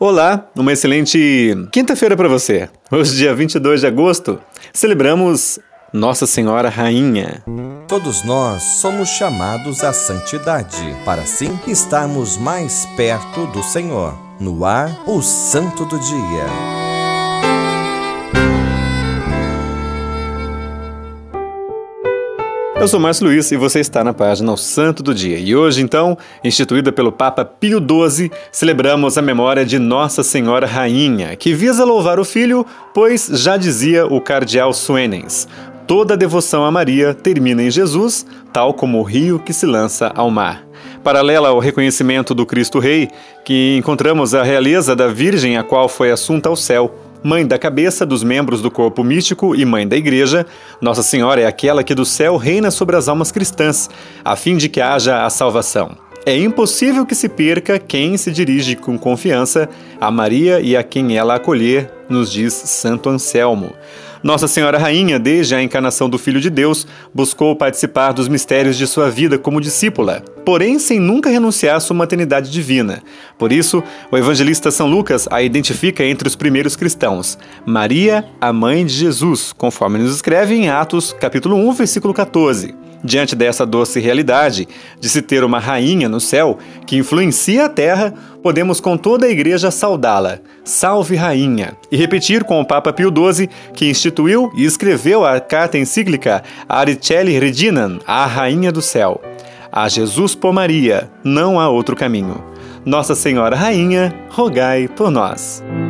Olá, uma excelente quinta-feira para você. Hoje, dia 22 de agosto, celebramos Nossa Senhora Rainha. Todos nós somos chamados à santidade, para assim estarmos mais perto do Senhor. No ar, o Santo do Dia. Eu sou Márcio Luiz e você está na página O Santo do Dia. E hoje, então, instituída pelo Papa Pio XII, celebramos a memória de Nossa Senhora Rainha, que visa louvar o Filho, pois já dizia o cardeal Suenens: toda devoção a Maria termina em Jesus, tal como o rio que se lança ao mar. Paralela ao reconhecimento do Cristo Rei, que encontramos a realeza da Virgem, a qual foi assunta ao céu, mãe da cabeça dos membros do corpo místico e mãe da Igreja, Nossa Senhora é aquela que do céu reina sobre as almas cristãs, a fim de que haja a salvação. É impossível que se perca quem se dirige com confiança a Maria e a quem ela acolher, nos diz Santo Anselmo. Nossa Senhora Rainha, desde a encarnação do Filho de Deus, buscou participar dos mistérios de sua vida como discípula, porém sem nunca renunciar à sua maternidade divina. Por isso, o evangelista São Lucas a identifica entre os primeiros cristãos, Maria, a mãe de Jesus, conforme nos escreve em Atos, capítulo 1, versículo 14. Diante dessa doce realidade de se ter uma rainha no céu que influencia a terra, podemos com toda a Igreja saudá-la, Salve Rainha, e repetir com o Papa Pio XII, que instituiu e escreveu a carta encíclica Aricelli Reginam, a Rainha do Céu. A Jesus por Maria, não há outro caminho. Nossa Senhora Rainha, rogai por nós.